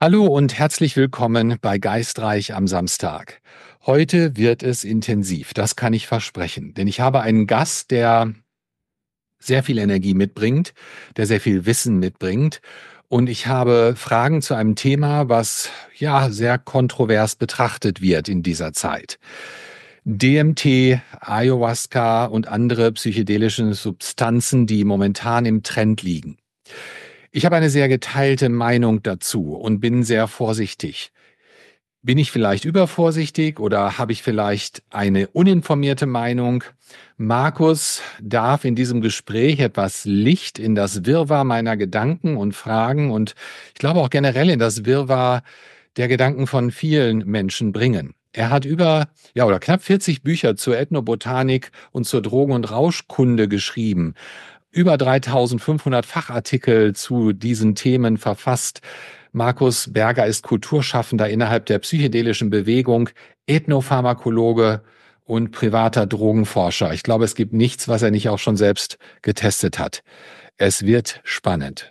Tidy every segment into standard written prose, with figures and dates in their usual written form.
Hallo und herzlich willkommen bei Geistreich am Samstag. Heute wird es intensiv, das kann ich versprechen, denn ich habe einen Gast, der sehr viel Energie mitbringt, der sehr viel Wissen mitbringt und ich habe Fragen zu einem Thema, was ja sehr kontrovers betrachtet wird in dieser Zeit. DMT, Ayahuasca und andere psychedelische Substanzen, die momentan im Trend liegen. Ich habe eine sehr geteilte Meinung dazu und bin sehr vorsichtig. Bin ich vielleicht übervorsichtig oder habe ich vielleicht eine uninformierte Meinung? Markus darf in diesem Gespräch etwas Licht in das Wirrwarr meiner Gedanken und Fragen und ich glaube auch generell in das Wirrwarr der Gedanken von vielen Menschen bringen. Er hat oder knapp 40 Bücher zur Ethnobotanik und zur Drogen- und Rauschkunde geschrieben, über 3.500 Fachartikel zu diesen Themen verfasst. Markus Berger ist Kulturschaffender innerhalb der psychedelischen Bewegung, Ethnopharmakologe und privater Drogenforscher. Ich glaube, es gibt nichts, was er nicht auch schon selbst getestet hat. Es wird spannend.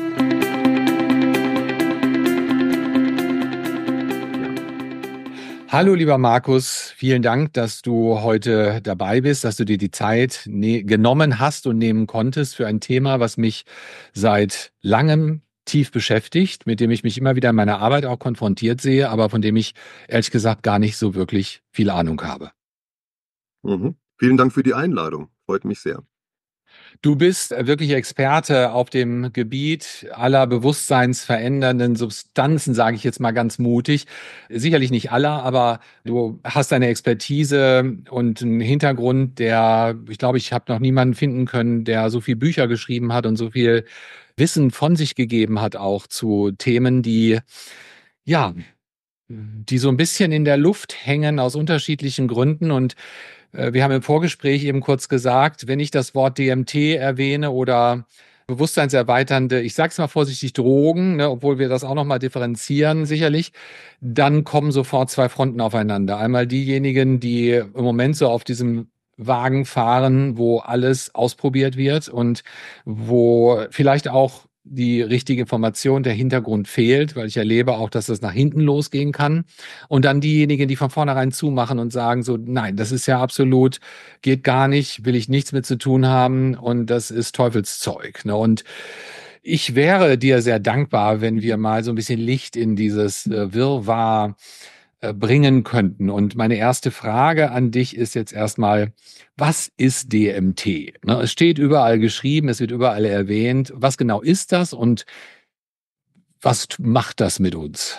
Hallo, lieber Markus. Vielen Dank, dass du heute dabei bist, dass du dir die Zeit genommen hast und nehmen konntest für ein Thema, was mich seit langem tief beschäftigt, mit dem ich mich immer wieder in meiner Arbeit auch konfrontiert sehe, aber von dem ich ehrlich gesagt gar nicht so wirklich viel Ahnung habe. Vielen Dank für die Einladung. Freut mich sehr. Du bist wirklich Experte auf dem Gebiet aller bewusstseinsverändernden Substanzen, sage ich jetzt mal ganz mutig. Sicherlich nicht aller, aber du hast eine Expertise und einen Hintergrund, ich glaube, ich habe noch niemanden finden können, der so viel Bücher geschrieben hat und so viel Wissen von sich gegeben hat, auch zu Themen, ja, die so ein bisschen in der Luft hängen aus unterschiedlichen Gründen. Und wir haben im Vorgespräch eben kurz gesagt, wenn ich das Wort DMT erwähne oder bewusstseinserweiternde, ich sage es mal vorsichtig, Drogen, ne, obwohl wir das auch nochmal differenzieren sicherlich, dann kommen sofort zwei Fronten aufeinander. Einmal diejenigen, die im Moment so auf diesem Wagen fahren, wo alles ausprobiert wird und wo vielleicht auch die richtige Information, der Hintergrund fehlt, weil ich erlebe auch, dass das nach hinten losgehen kann. Und dann diejenigen, die von vornherein zumachen und sagen so, nein, das ist ja absolut, geht gar nicht, will ich nichts mit zu tun haben und das ist Teufelszeug. Ne? Und ich wäre dir sehr dankbar, wenn wir mal so ein bisschen Licht in dieses Wirrwarr bringen könnten. Und meine erste Frage an dich ist jetzt erstmal, was ist DMT? Ne, es steht überall geschrieben, es wird überall erwähnt. Was genau ist das und was macht das mit uns?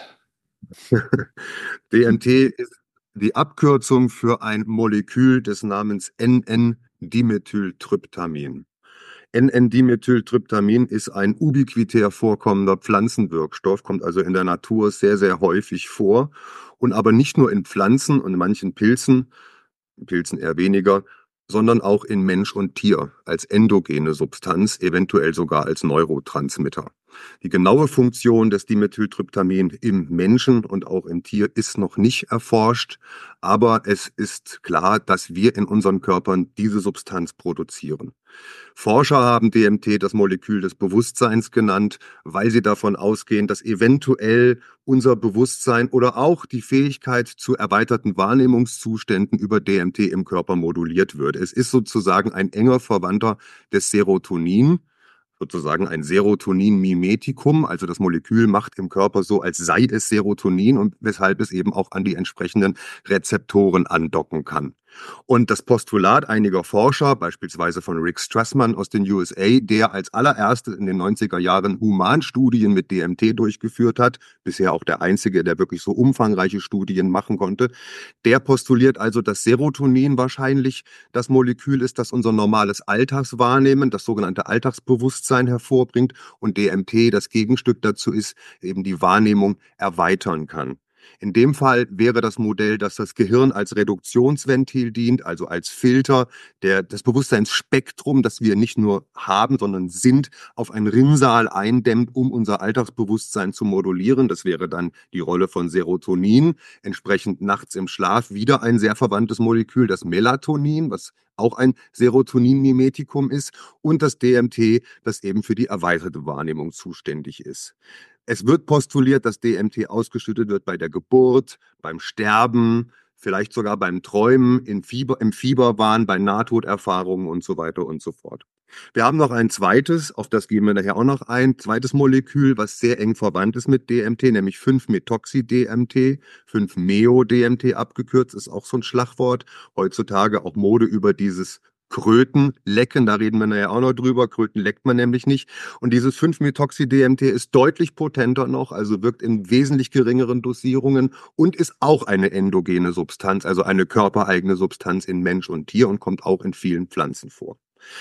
DMT ist die Abkürzung für ein Molekül des Namens NN-Dimethyltryptamin. NN-Dimethyltryptamin ist ein ubiquitär vorkommender Pflanzenwirkstoff, kommt also in der Natur sehr, sehr häufig vor und aber nicht nur in Pflanzen und in manchen Pilzen eher weniger, sondern auch in Mensch und Tier als endogene Substanz, eventuell sogar als Neurotransmitter. Die genaue Funktion des Dimethyltryptamin im Menschen und auch im Tier ist noch nicht erforscht, aber es ist klar, dass wir in unseren Körpern diese Substanz produzieren. Forscher haben DMT das Molekül des Bewusstseins genannt, weil sie davon ausgehen, dass eventuell unser Bewusstsein oder auch die Fähigkeit zu erweiterten Wahrnehmungszuständen über DMT im Körper moduliert wird. Es ist sozusagen ein enger Verwandter des Serotonin, sozusagen ein Serotonin-Mimetikum, also das Molekül macht im Körper so, als sei es Serotonin und weshalb es eben auch an die entsprechenden Rezeptoren andocken kann. Und das Postulat einiger Forscher, beispielsweise von Rick Strassman aus den USA, der als allererstes in den 90er Jahren Humanstudien mit DMT durchgeführt hat, bisher auch der einzige, der wirklich so umfangreiche Studien machen konnte, der postuliert also, dass Serotonin wahrscheinlich das Molekül ist, das unser normales Alltagswahrnehmen, das sogenannte Alltagsbewusstsein hervorbringt und DMT das Gegenstück dazu ist, eben die Wahrnehmung erweitern kann. In dem Fall wäre das Modell, dass das Gehirn als Reduktionsventil dient, also als Filter, das Bewusstseinsspektrum, das wir nicht nur haben, sondern sind, auf ein Rinnsal eindämmt, um unser Alltagsbewusstsein zu modulieren. Das wäre dann die Rolle von Serotonin. Entsprechend nachts im Schlaf wieder ein sehr verwandtes Molekül, das Melatonin, was auch ein Serotoninmimetikum ist, und das DMT, das eben für die erweiterte Wahrnehmung zuständig ist. Es wird postuliert, dass DMT ausgeschüttet wird bei der Geburt, beim Sterben, vielleicht sogar beim Träumen, im Fieberwahn, bei Nahtoderfahrungen und so weiter und so fort. Wir haben noch ein zweites, auf das gehen wir nachher auch noch ein, zweites Molekül, was sehr eng verwandt ist mit DMT, nämlich 5-Methoxy-DMT, 5-Meo-DMT abgekürzt, ist auch so ein Schlagwort. Heutzutage auch Mode über dieses Krötenlecken, da reden wir nachher auch noch drüber. Kröten leckt man nämlich nicht. Und dieses 5-Methoxy-DMT ist deutlich potenter noch, also wirkt in wesentlich geringeren Dosierungen und ist auch eine endogene Substanz, also eine körpereigene Substanz in Mensch und Tier, und kommt auch in vielen Pflanzen vor.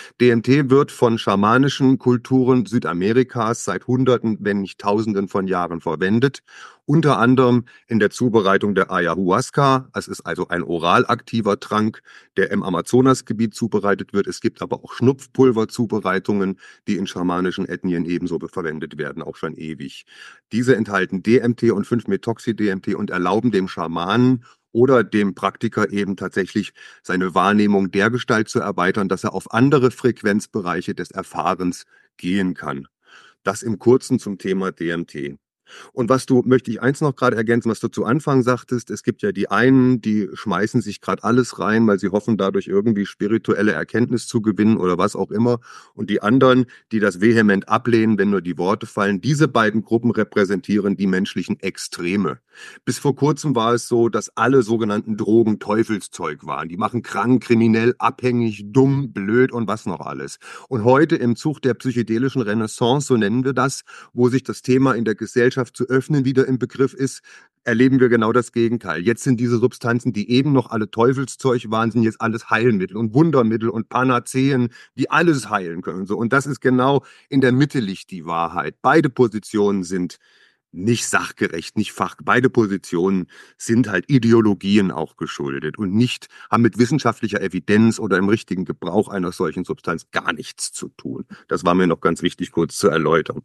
DMT wird von schamanischen Kulturen Südamerikas seit Hunderten, wenn nicht Tausenden von Jahren verwendet. Unter anderem in der Zubereitung der Ayahuasca. Es ist also ein oral aktiver Trank, der im Amazonasgebiet zubereitet wird. Es gibt aber auch Schnupfpulverzubereitungen, die in schamanischen Ethnien ebenso verwendet werden, auch schon ewig. Diese enthalten DMT und 5-Methoxy-DMT und erlauben dem Schamanen oder dem Praktiker eben tatsächlich seine Wahrnehmung dergestalt zu erweitern, dass er auf andere Frequenzbereiche des Erfahrens gehen kann. Das im Kurzen zum Thema DMT. Und möchte ich eins noch gerade ergänzen, was du zu Anfang sagtest, es gibt ja die einen, die schmeißen sich gerade alles rein, weil sie hoffen, dadurch irgendwie spirituelle Erkenntnis zu gewinnen oder was auch immer. Und die anderen, die das vehement ablehnen, wenn nur die Worte fallen. Diese beiden Gruppen repräsentieren die menschlichen Extreme. Bis vor kurzem war es so, dass alle sogenannten Drogen Teufelszeug waren. Die machen krank, kriminell, abhängig, dumm, blöd und was noch alles. Und heute im Zug der psychedelischen Renaissance, so nennen wir das, wo sich das Thema in der Gesellschaft zu öffnen wieder im Begriff ist, erleben wir genau das Gegenteil. Jetzt sind diese Substanzen, die eben noch alle Teufelszeug waren, sind jetzt alles Heilmittel und Wundermittel und Panazeen, die alles heilen können. Und das ist genau in der Mitte liegt die Wahrheit. Beide Positionen sind nicht sachgerecht, nicht fach. Beide Positionen sind halt Ideologien auch geschuldet und haben mit wissenschaftlicher Evidenz oder im richtigen Gebrauch einer solchen Substanz gar nichts zu tun. Das war mir noch ganz wichtig, kurz zu erläutern.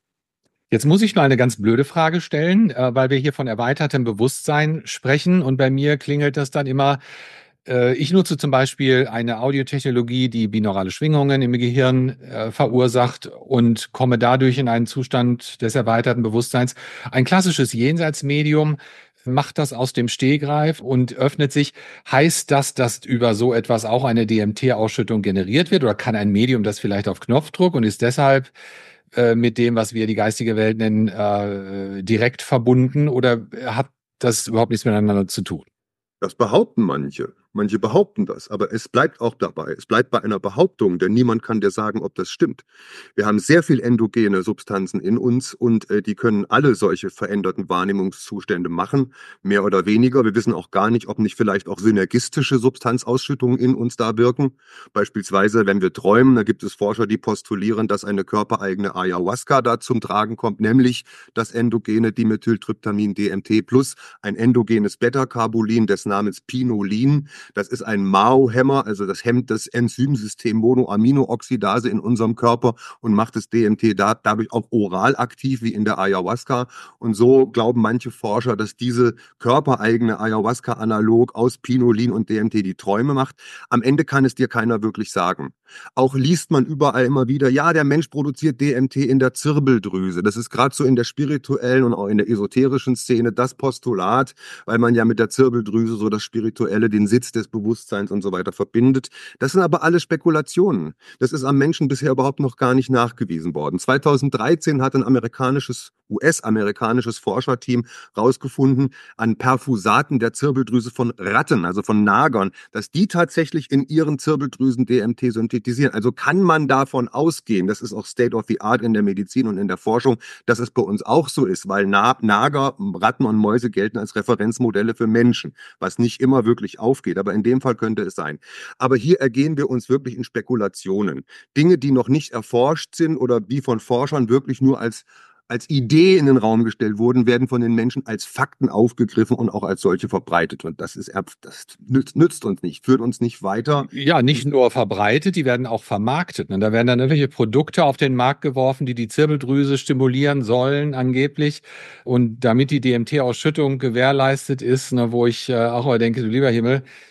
Jetzt muss ich mal eine ganz blöde Frage stellen, weil wir hier von erweitertem Bewusstsein sprechen und bei mir klingelt das dann immer. Ich nutze zum Beispiel eine Audiotechnologie, die binaurale Schwingungen im Gehirn verursacht und komme dadurch in einen Zustand des erweiterten Bewusstseins. Ein klassisches Jenseitsmedium macht das aus dem Stegreif und öffnet sich. Heißt das, dass über so etwas auch eine DMT-Ausschüttung generiert wird? Oder kann ein Medium das vielleicht auf Knopfdruck und ist deshalb mit dem, was wir die geistige Welt nennen, direkt verbunden? Oder hat das überhaupt nichts miteinander zu tun? Das behaupten manche. Manche behaupten das, aber es bleibt auch dabei. Es bleibt bei einer Behauptung, denn niemand kann dir sagen, ob das stimmt. Wir haben sehr viel endogene Substanzen in uns und die können alle solche veränderten Wahrnehmungszustände machen, mehr oder weniger. Wir wissen auch gar nicht, ob nicht vielleicht auch synergistische Substanzausschüttungen in uns da wirken. Beispielsweise, wenn wir träumen, da gibt es Forscher, die postulieren, dass eine körpereigene Ayahuasca da zum Tragen kommt, nämlich das endogene Dimethyltryptamin DMT plus ein endogenes Beta-Carbulin des Namens Pinolin. Das ist ein MAO-Hämmer, also das hemmt das Enzymsystem Monoaminooxidase in unserem Körper und macht das DMT dadurch auch oral aktiv, wie in der Ayahuasca. Und so glauben manche Forscher, dass diese körpereigene Ayahuasca-Analog aus Pinolin und DMT die Träume macht. Am Ende kann es dir keiner wirklich sagen. Auch liest man überall immer wieder, ja, der Mensch produziert DMT in der Zirbeldrüse. Das ist gerade so in der spirituellen und auch in der esoterischen Szene das Postulat, weil man ja mit der Zirbeldrüse so das Spirituelle, den Sitz des Bewusstseins und so weiter verbindet. Das sind aber alle Spekulationen. Das ist am Menschen bisher überhaupt noch gar nicht nachgewiesen worden. 2013 hat ein US-amerikanisches Forscherteam herausgefunden, an Perfusaten der Zirbeldrüse von Ratten, also von Nagern, dass die tatsächlich in ihren Zirbeldrüsen DMT synthetisieren. Also kann man davon ausgehen, das ist auch State of the Art in der Medizin und in der Forschung, dass es bei uns auch so ist, weil Nager, Ratten und Mäuse gelten als Referenzmodelle für Menschen, was nicht immer wirklich aufgeht, aber in dem Fall könnte es sein. Aber hier ergehen wir uns wirklich in Spekulationen. Dinge, die noch nicht erforscht sind oder die von Forschern wirklich nur als Idee in den Raum gestellt wurden, werden von den Menschen als Fakten aufgegriffen und auch als solche verbreitet. Und das nützt uns nicht, führt uns nicht weiter. Ja, nicht nur verbreitet, die werden auch vermarktet. Ne? Da werden dann irgendwelche Produkte auf den Markt geworfen, die die Zirbeldrüse stimulieren sollen, angeblich. Und damit die DMT-Ausschüttung gewährleistet ist, ne, wo ich auch mal denke, du lieber Himmel,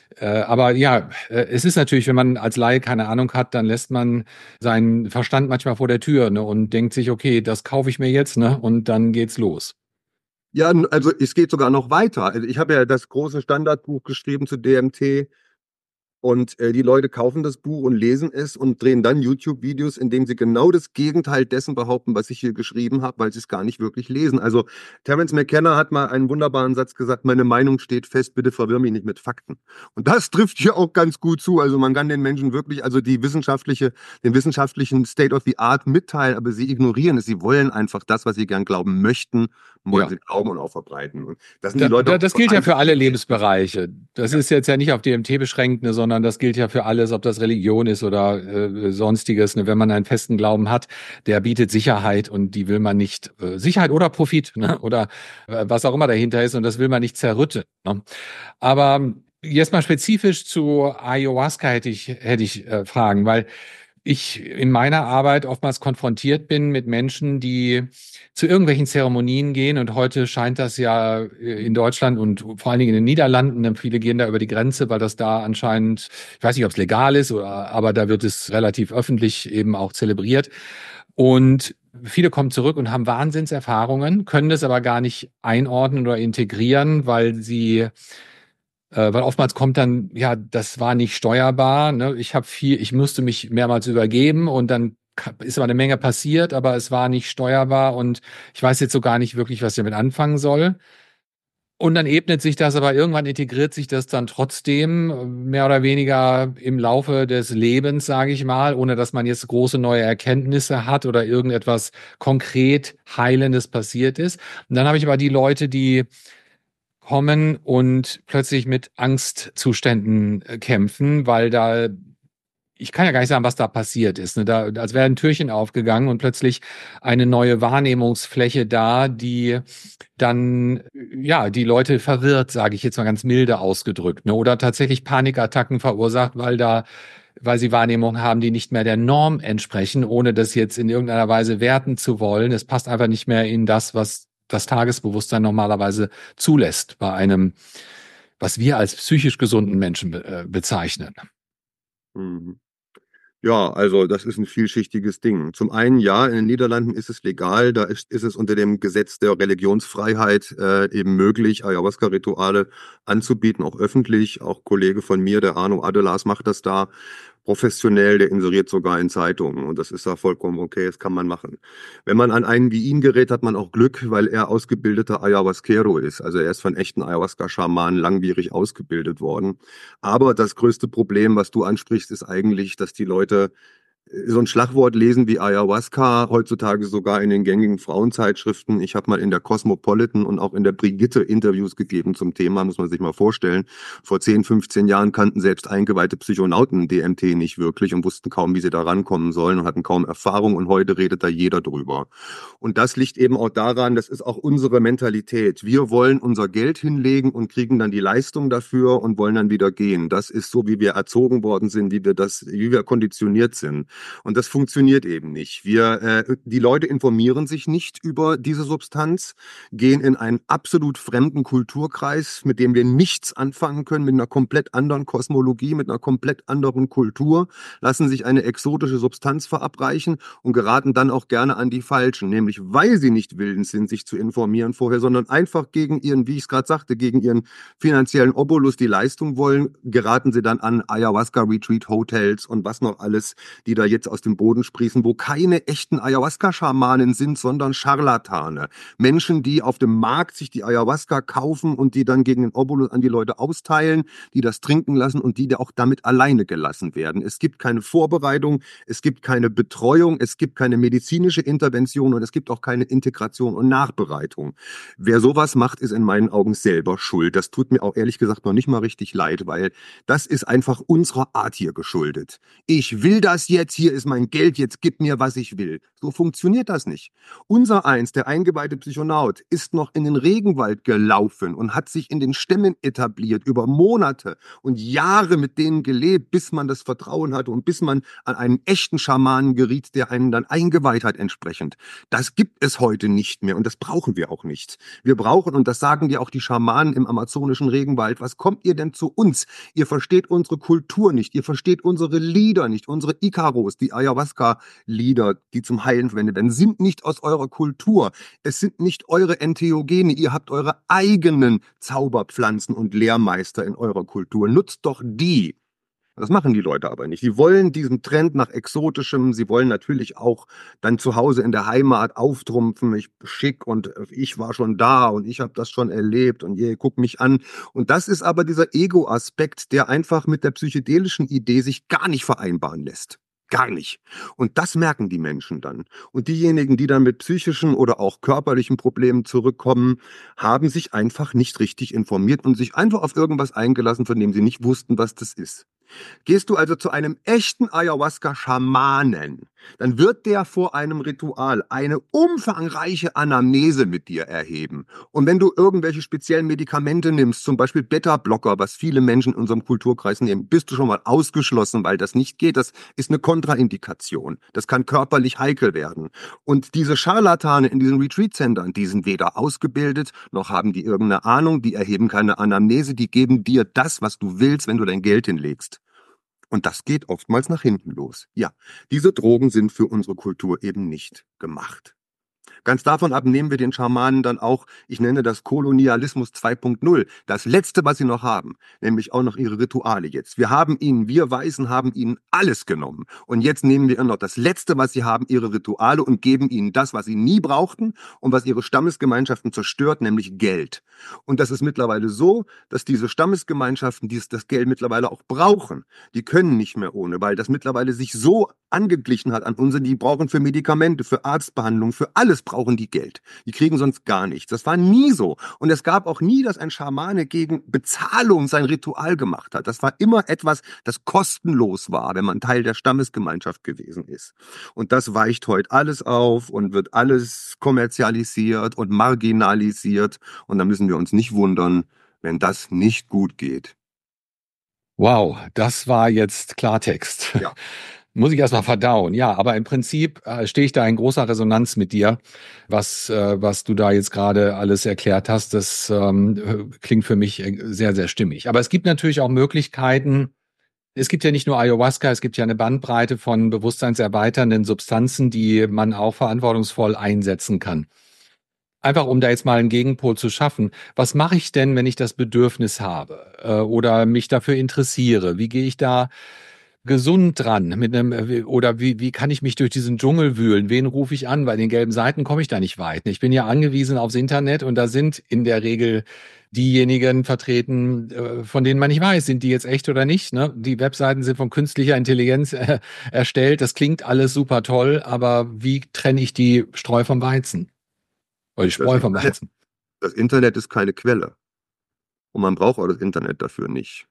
Aber ja, es ist natürlich, wenn man als Laie keine Ahnung hat, dann lässt man seinen Verstand manchmal vor der Tür, ne, und denkt sich, okay, das kaufe ich mir jetzt, ne, und dann geht's los. Ja, also es geht sogar noch weiter. Also ich habe ja das große Standardbuch geschrieben zu DMT. Und die Leute kaufen das Buch und lesen es und drehen dann YouTube-Videos, in denen sie genau das Gegenteil dessen behaupten, was ich hier geschrieben habe, weil sie es gar nicht wirklich lesen. Also Terence McKenna hat mal einen wunderbaren Satz gesagt: Meine Meinung steht fest, bitte verwirr mich nicht mit Fakten. Und das trifft hier auch ganz gut zu. Also man kann den Menschen wirklich, also den wissenschaftlichen State of the Art mitteilen, aber sie ignorieren es. Sie wollen einfach das, was sie gern glauben möchten, wollen Ja. sie glauben und auch verbreiten. Und das sind die Leute auch Das gilt ja bereit. für alle Lebensbereiche. Das Ja. ist jetzt ja nicht auf DMT beschränkt, ne, sondern das gilt ja für alles, ob das Religion ist oder sonstiges. Ne. Wenn man einen festen Glauben hat, der bietet Sicherheit und die will man nicht, Sicherheit oder Profit, ne, oder was auch immer dahinter ist, und das will man nicht zerrütten. Ne. Aber jetzt mal spezifisch zu Ayahuasca hätte ich Fragen, weil ich in meiner Arbeit oftmals konfrontiert bin mit Menschen, die zu irgendwelchen Zeremonien gehen. Und heute scheint das ja in Deutschland und vor allen Dingen in den Niederlanden, denn viele gehen da über die Grenze, weil das da anscheinend, ich weiß nicht, ob es legal ist, aber da wird es relativ öffentlich eben auch zelebriert. Und viele kommen zurück und haben Wahnsinnserfahrungen, können das aber gar nicht einordnen oder integrieren, weil oftmals kommt dann, ja, das war nicht steuerbar, ne? Ich musste mich mehrmals übergeben und dann ist aber eine Menge passiert, aber es war nicht steuerbar und ich weiß jetzt so gar nicht wirklich, was ich damit anfangen soll. Und dann ebnet sich das, aber irgendwann integriert sich das dann trotzdem mehr oder weniger im Laufe des Lebens, sage ich mal, ohne dass man jetzt große neue Erkenntnisse hat oder irgendetwas konkret Heilendes passiert ist. Und dann habe ich aber die Leute, die kommen und plötzlich mit Angstzuständen kämpfen, weil ich kann ja gar nicht sagen, was da passiert ist. Ne? Als wäre ein Türchen aufgegangen und plötzlich eine neue Wahrnehmungsfläche da, die dann, ja, die Leute verwirrt, sage ich jetzt mal ganz milde ausgedrückt, ne? Oder tatsächlich Panikattacken verursacht, weil sie Wahrnehmungen haben, die nicht mehr der Norm entsprechen, ohne das jetzt in irgendeiner Weise werten zu wollen. Es passt einfach nicht mehr in das, was das Tagesbewusstsein normalerweise zulässt bei einem, was wir als psychisch gesunden Menschen bezeichnen. Mhm. Ja, also das ist ein vielschichtiges Ding. Zum einen, ja, in den Niederlanden ist es legal, da ist es unter dem Gesetz der Religionsfreiheit eben möglich, Ayahuasca-Rituale anzubieten, auch öffentlich. Auch Kollege von mir, der Arno Adelas, macht das da professionell, der inseriert sogar in Zeitungen und das ist da vollkommen okay, das kann man machen. Wenn man an einen wie ihn gerät, hat man auch Glück, weil er ausgebildeter Ayahuasquero ist. Also er ist von echten Ayahuasca-Schamanen langwierig ausgebildet worden. Aber das größte Problem, was du ansprichst, ist eigentlich, dass die Leute so ein Schlagwort lesen wie Ayahuasca, heutzutage sogar in den gängigen Frauenzeitschriften. Ich habe mal in der Cosmopolitan und auch in der Brigitte Interviews gegeben zum Thema, muss man sich mal vorstellen. Vor 10, 15 Jahren kannten selbst eingeweihte Psychonauten DMT nicht wirklich und wussten kaum, wie sie da rankommen sollen und hatten kaum Erfahrung und heute redet da jeder drüber. Und das liegt eben auch daran, das ist auch unsere Mentalität. Wir wollen unser Geld hinlegen und kriegen dann die Leistung dafür und wollen dann wieder gehen. Das ist so, wie wir erzogen worden sind, wie wir konditioniert sind. Und das funktioniert eben nicht. Die Leute informieren sich nicht über diese Substanz, gehen in einen absolut fremden Kulturkreis, mit dem wir nichts anfangen können, mit einer komplett anderen Kosmologie, mit einer komplett anderen Kultur, lassen sich eine exotische Substanz verabreichen und geraten dann auch gerne an die Falschen, nämlich weil sie nicht willens sind, sich zu informieren vorher, sondern einfach gegen ihren, wie ich es gerade sagte, gegen ihren finanziellen Obolus die Leistung wollen, geraten sie dann an Ayahuasca-Retreat-Hotels und was noch alles, die da jetzt aus dem Boden sprießen, wo keine echten Ayahuasca-Schamanen sind, sondern Scharlatane. Menschen, die auf dem Markt sich die Ayahuasca kaufen und die dann gegen den Obolus an die Leute austeilen, die das trinken lassen und die auch damit alleine gelassen werden. Es gibt keine Vorbereitung, es gibt keine Betreuung, es gibt keine medizinische Intervention und es gibt auch keine Integration und Nachbereitung. Wer sowas macht, ist in meinen Augen selber schuld. Das tut mir auch ehrlich gesagt noch nicht mal richtig leid, weil das ist einfach unserer Art hier geschuldet. Ich will das jetzt jetzt hier ist mein Geld, jetzt gib mir, was ich will. So funktioniert das nicht. Unser Eins, der eingeweihte Psychonaut, ist noch in den Regenwald gelaufen und hat sich in den Stämmen etabliert über Monate und Jahre mit denen gelebt, bis man das Vertrauen hatte und bis man an einen echten Schamanen geriet, der einen dann eingeweiht hat entsprechend. Das gibt es heute nicht mehr und das brauchen wir auch nicht. Wir brauchen, und das sagen dir auch die Schamanen im amazonischen Regenwald, was kommt ihr denn zu uns? Ihr versteht unsere Kultur nicht, ihr versteht unsere Lieder nicht, unsere Ikaros, die Ayahuasca-Lieder, die zum Heilen verwendet werden, sind nicht aus eurer Kultur. Es sind nicht eure Entheogene, ihr habt eure eigenen Zauberpflanzen und Lehrmeister in eurer Kultur. Nutzt doch die. Das machen die Leute aber nicht. Die wollen diesen Trend nach Exotischem, sie wollen natürlich auch dann zu Hause in der Heimat auftrumpfen, ich schick und ich war schon da und ich habe das schon erlebt und je, guck mich an. Und das ist aber dieser Ego-Aspekt, der einfach mit der psychedelischen Idee sich gar nicht vereinbaren lässt. Gar nicht. Und das merken die Menschen dann. Und diejenigen, die dann mit psychischen oder auch körperlichen Problemen zurückkommen, haben sich einfach nicht richtig informiert und sich einfach auf irgendwas eingelassen, von dem sie nicht wussten, was das ist. Gehst du also zu einem echten Ayahuasca-Schamanen, dann wird der vor einem Ritual eine umfangreiche Anamnese mit dir erheben. Und wenn du irgendwelche speziellen Medikamente nimmst, zum Beispiel Beta-Blocker, was viele Menschen in unserem Kulturkreis nehmen, bist du schon mal ausgeschlossen, weil das nicht geht. Das ist eine Kontraindikation. Das kann körperlich heikel werden. Und diese Scharlatane in diesen Retreat-Centern, die sind weder ausgebildet, noch haben die irgendeine Ahnung, die erheben keine Anamnese, die geben dir das, was du willst, wenn du dein Geld hinlegst. Und das geht oftmals nach hinten los. Ja, diese Drogen sind für unsere Kultur eben nicht gemacht. Ganz davon ab nehmen wir den Schamanen dann auch, ich nenne das Kolonialismus 2.0, das Letzte, was sie noch haben, nämlich auch noch ihre Rituale jetzt. Wir Weißen haben ihnen alles genommen. Und jetzt nehmen wir ihnen noch das Letzte, was sie haben, ihre Rituale und geben ihnen das, was sie nie brauchten und was ihre Stammesgemeinschaften zerstört, nämlich Geld. Und das ist mittlerweile so, dass diese Stammesgemeinschaften das Geld mittlerweile auch brauchen. Die können nicht mehr ohne, weil das mittlerweile sich so angeglichen hat an unsere, die brauchen für Medikamente, für Arztbehandlung, für alles brauchen die Geld. Die kriegen sonst gar nichts. Das war nie so. Und es gab auch nie, dass ein Schamane gegen Bezahlung sein Ritual gemacht hat. Das war immer etwas, das kostenlos war, wenn man Teil der Stammesgemeinschaft gewesen ist. Und das weicht heute alles auf und wird alles kommerzialisiert und marginalisiert. Und da müssen wir uns nicht wundern, wenn das nicht gut geht. Wow, das war jetzt Klartext. Ja. Muss ich erstmal verdauen. Ja, aber im Prinzip stehe ich da in großer Resonanz mit dir, was du da jetzt gerade alles erklärt hast. Das klingt für mich sehr, sehr stimmig. Aber es gibt natürlich auch Möglichkeiten. Es gibt ja nicht nur Ayahuasca, es gibt ja eine Bandbreite von bewusstseinserweiternden Substanzen, die man auch verantwortungsvoll einsetzen kann. Einfach um da jetzt mal einen Gegenpol zu schaffen. Was mache ich denn, wenn ich das Bedürfnis habe oder mich dafür interessiere? Wie gehe ich da gesund dran mit einem, oder wie kann ich mich durch diesen Dschungel wühlen? Wen rufe ich an? Bei den gelben Seiten komme ich da nicht weit. Ich bin ja angewiesen aufs Internet und da sind in der Regel diejenigen vertreten, von denen man nicht weiß, sind die jetzt echt oder nicht. Ne? Die Webseiten sind von künstlicher Intelligenz erstellt. Das klingt alles super toll, aber wie trenne ich die Spreu vom Weizen? Oder die Spreu vom Weizen? Das Internet ist keine Quelle. Und man braucht auch das Internet dafür nicht.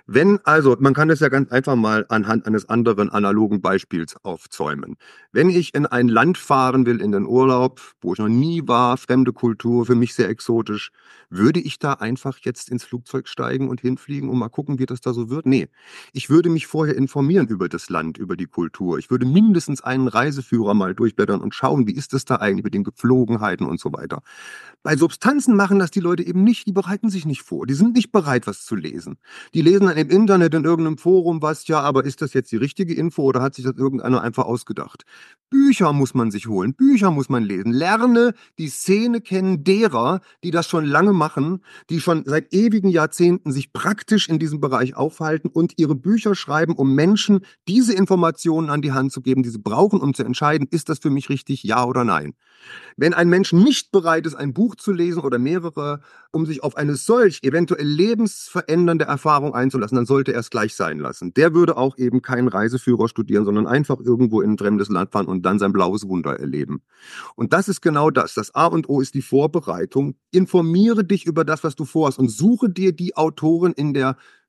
Man kann das ja ganz einfach mal anhand eines anderen analogen Beispiels aufzäumen. Wenn ich in ein Land fahren will, in den Urlaub, wo ich noch nie war, fremde Kultur, für mich sehr exotisch, würde ich da einfach jetzt ins Flugzeug steigen und hinfliegen und mal gucken, wie das da so wird? Nee. Ich würde mich vorher informieren über das Land, über die Kultur. Ich würde mindestens einen Reiseführer mal durchblättern und schauen, wie ist das da eigentlich mit den Gepflogenheiten und so weiter. Bei Substanzen machen das die Leute eben nicht, die bereiten sich nicht vor. Die sind nicht bereit, was zu lesen. Die lesen dann im Internet in irgendeinem Forum was, ja, aber ist das jetzt die richtige Info oder hat sich das irgendeiner einfach ausgedacht? Bücher muss man sich holen, Bücher muss man lesen. Lerne die Szene kennen derer, die das schon lange machen, die schon seit ewigen Jahrzehnten sich praktisch in diesem Bereich aufhalten und ihre Bücher schreiben, um Menschen diese Informationen an die Hand zu geben, die sie brauchen, um zu entscheiden, ist das für mich richtig, ja oder nein. Wenn ein Mensch nicht bereit ist, ein Buch zu lesen oder mehrere, um sich auf eine solch eventuell lebensverändernde Erfahrung einzulassen, dann sollte er es gleich sein lassen. Der würde auch eben keinen Reiseführer studieren, sondern einfach irgendwo in ein fremdes Land fahren und dann sein blaues Wunder erleben. Und das ist genau das. Das A und O ist die Vorbereitung. Informiere dich über das, was du vorhast und suche dir die Autoren in der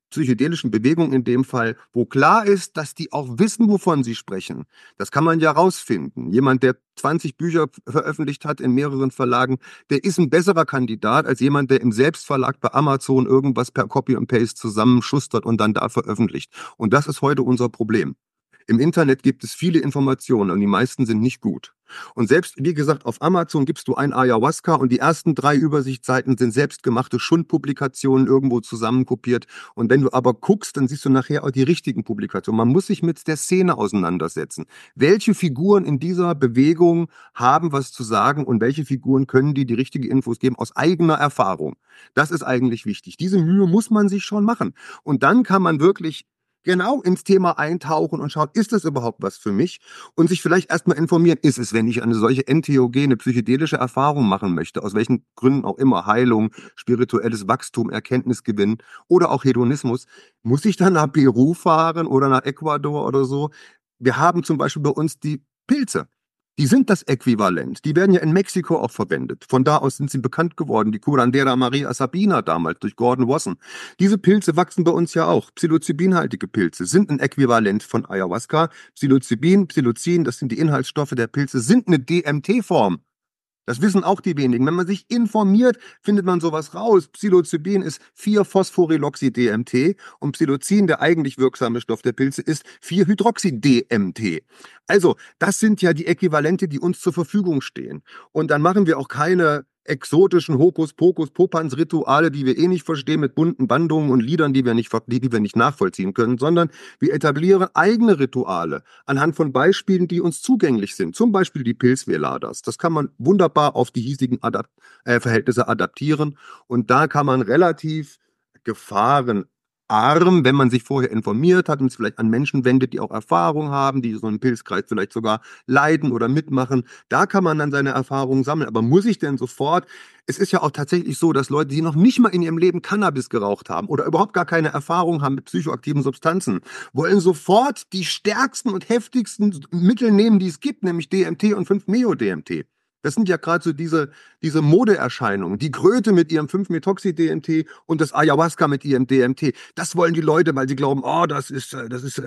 psychedelischen Bewegungen in dem Fall, wo klar ist, dass die auch wissen, wovon sie sprechen. Das kann man ja rausfinden. Jemand, der 20 Bücher veröffentlicht hat in mehreren Verlagen, der ist ein besserer Kandidat als jemand, der im Selbstverlag bei Amazon irgendwas per Copy und Paste zusammenschustert und dann da veröffentlicht. Und das ist heute unser Problem. Im Internet gibt es viele Informationen und die meisten sind nicht gut. Und selbst, wie gesagt, auf Amazon gibst du ein Ayahuasca und die ersten 3 Übersichtsseiten sind selbstgemachte Schundpublikationen irgendwo zusammenkopiert. Und wenn du aber guckst, dann siehst du nachher auch die richtigen Publikationen. Man muss sich mit der Szene auseinandersetzen. Welche Figuren in dieser Bewegung haben was zu sagen und welche Figuren können die richtige Infos geben aus eigener Erfahrung? Das ist eigentlich wichtig. Diese Mühe muss man sich schon machen. Und dann kann man wirklich genau ins Thema eintauchen und schauen, ist das überhaupt was für mich? Und sich vielleicht erstmal informieren, ist es, wenn ich eine solche entheogene, psychedelische Erfahrung machen möchte, aus welchen Gründen auch immer, Heilung, spirituelles Wachstum, Erkenntnisgewinn oder auch Hedonismus, muss ich dann nach Peru fahren oder nach Ecuador oder so? Wir haben zum Beispiel bei uns die Pilze. Die sind das Äquivalent. Die werden ja in Mexiko auch verwendet. Von da aus sind sie bekannt geworden. Die Curandera Maria Sabina damals durch Gordon Wasson. Diese Pilze wachsen bei uns ja auch. Psilocybinhaltige Pilze sind ein Äquivalent von Ayahuasca. Psilocybin, Psilocin, das sind die Inhaltsstoffe der Pilze, sind eine DMT-Form. Das wissen auch die wenigen. Wenn man sich informiert, findet man sowas raus. Psilocybin ist 4-Phosphoryloxy-DMT und Psilocin, der eigentlich wirksame Stoff der Pilze, ist 4-Hydroxy-DMT. Also, das sind ja die Äquivalente, die uns zur Verfügung stehen. Und dann machen wir auch keine exotischen Hokuspokus-Popanz-Rituale, die wir eh nicht verstehen, mit bunten Bandungen und Liedern, die wir nicht nachvollziehen können, sondern wir etablieren eigene Rituale anhand von Beispielen, die uns zugänglich sind. Zum Beispiel die Pilzveladas. Das kann man wunderbar auf die hiesigen Verhältnisse adaptieren und da kann man relativ gefahrenarm, wenn man sich vorher informiert hat und es vielleicht an Menschen wendet, die auch Erfahrung haben, die so einen Pilzkreis vielleicht sogar leiden oder mitmachen. Da kann man dann seine Erfahrungen sammeln. Aber muss ich denn sofort? Es ist ja auch tatsächlich so, dass Leute, die noch nicht mal in ihrem Leben Cannabis geraucht haben oder überhaupt gar keine Erfahrung haben mit psychoaktiven Substanzen, wollen sofort die stärksten und heftigsten Mittel nehmen, die es gibt, nämlich DMT und 5-Meo-DMT. Das sind ja gerade so diese Modeerscheinungen. Die Kröte mit ihrem 5-Methoxy-DMT und das Ayahuasca mit ihrem DMT. Das wollen die Leute, weil sie glauben, oh, das ist